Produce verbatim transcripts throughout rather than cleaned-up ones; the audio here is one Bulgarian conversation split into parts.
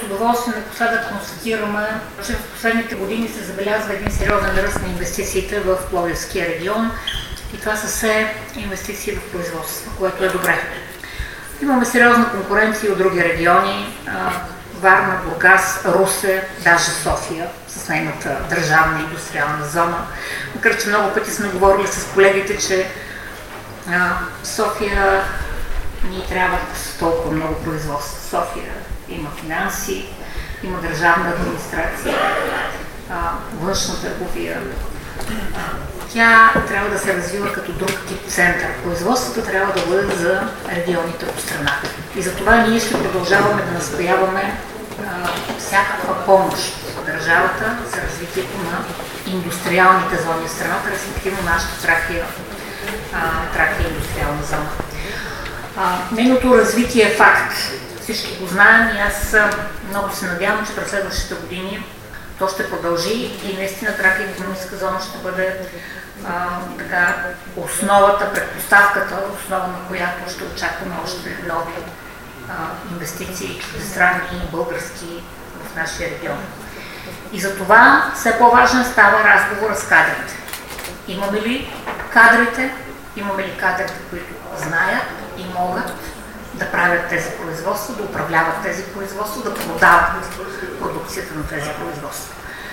удоволствие напоследък констатираме, че в последните години се забелязва един сериозен ръст на инвестициите в Пловдивския регион и това са все инвестиции в производство, което е добре. Имаме сериозна конкуренция от други региони, Варна, Бургас, Русе, даже София с нейната държавна индустриална зона. Макар че много пъти сме говорили с колегите, че а, София ни трябват толкова много производства. София има финанси, има държавна администрация, а, външна търговия. Тя трябва да се развива като друг тип център. Производството трябва да бъде за регионите по страната. И затова ние ще продължаваме да настояваме а, всякаква помощ от държавата за развитието на индустриалните зони в страната, респективно нашата Тракия, а, Тракия индустриална зона. А, нейното развитие е факт. Всички го знаем и аз много се надявам, че през следващите години то ще продължи и наистина Тракия икономическа зона ще бъде а, така, основата, предпоставката, основа на която ще очакваме още нови а, инвестиции, чуждестранни и български в нашия регион. И за това все по-важен става разговора с кадрите. Имаме ли кадрите? Имаме ли кадрите, които знаят и могат да правят тези производства, да управляват тези производства, да продават продукцията на тези производства.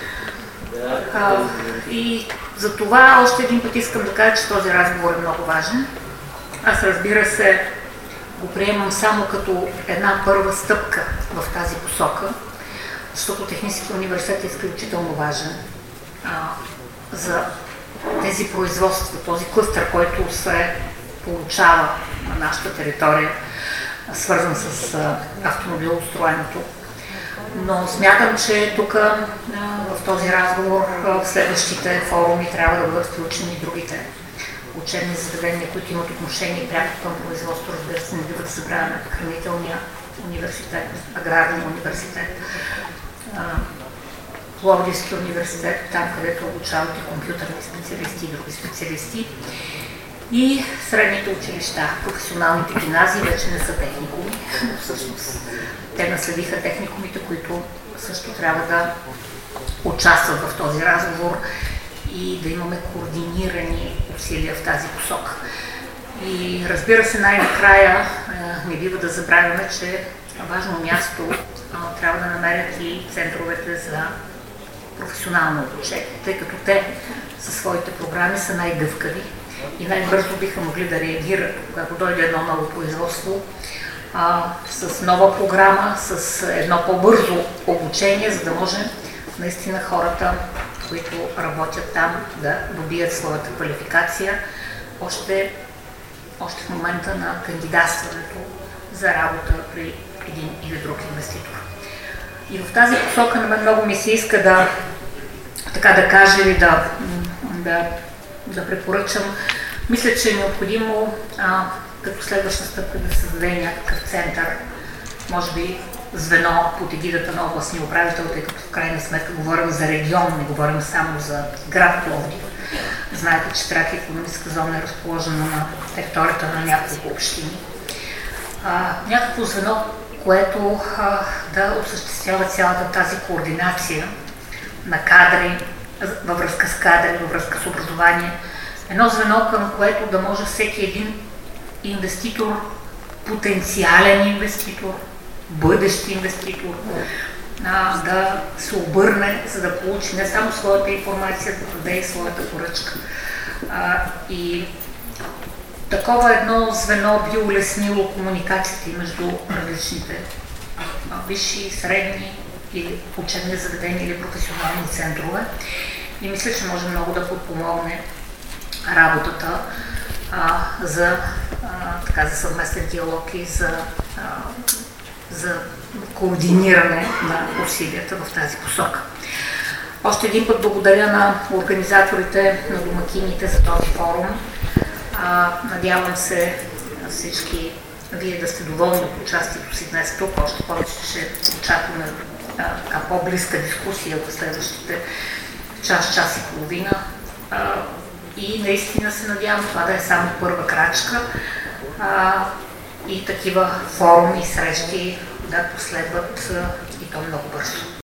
А, и за това още един път искам да кажа, че този разговор е много важен. Аз, разбира се, го приемам само като една първа стъпка в тази посока, защото Техническия университет е изключително важен а, за тези производства, този клъстър, който се получава на нашата територия, свързан с а, автомобилостроенето. Но смятам, че тук а, в този разговор а, в следващите форуми трябва да бъдат включени и другите учебни заведения, които имат отношение пряко към производство. Разбира се, не бива да забравяме Хранителния университет, Аграрния университет, а, Пловдивския университет, там където обучават и компютърни специалисти и други специалисти. И средните училища, професионалните гимназии вече не са техникуми. Всъщност те наследиха техникумите, които също трябва да участват в този разговор и да имаме координирани усилия в тази посока. И разбира се, най-накрая не бива да забравяме, че важно място трябва да намерят и центровете за професионално обучение, тъй като те със своите програми са най-гъвкави и най-бързо биха могли да реагират, когато дойде едно ново производство, а, с нова програма, с едно по-бързо обучение, за да може наистина хората, които работят там, да добият своята квалификация още, още в момента на кандидатстването за работа при един или друг инвеститор. И в тази посока на мен много ми се иска да, така да кажа или да, да, да препоръчам. Мисля, че е необходимо а, като следваща стъпка да се създаде някакъв център, може би звено под егидата на областния управител, тъй като в крайна сметка говорим за регион, не говорим само за град Пловдив. Знаете, че Тракия икономическа зона е разположена на територията на няколко общини. А, някакво звено, което а, да осъществява цялата тази координация на кадри, във връзка с кадри, във връзка с образование. Едно звено, към което да може всеки един инвеститор, потенциален инвеститор, бъдещ инвеститор, а, да се обърне, за да получи не само своята информация, да даде и своята поръчка. А, и такова едно звено би улеснило комуникациите между различните а, висши, средни или учебни заведения или професионални центрове. И мисля, че може много да подпомогне работата а, за, а, така, за съвместен диалог и за, а, за координиране на усилията в тази посока. Още един път благодаря на организаторите, на домакините за този форум. А, надявам се всички вие да сте доволни от участието си днес тук. Още повече ще очакваме а, по-близка дискусия в следващите час, час и половина. А, и наистина се надявам това да е само първа крачка а, и такива форуми и срещи да последват а, и то много бързо.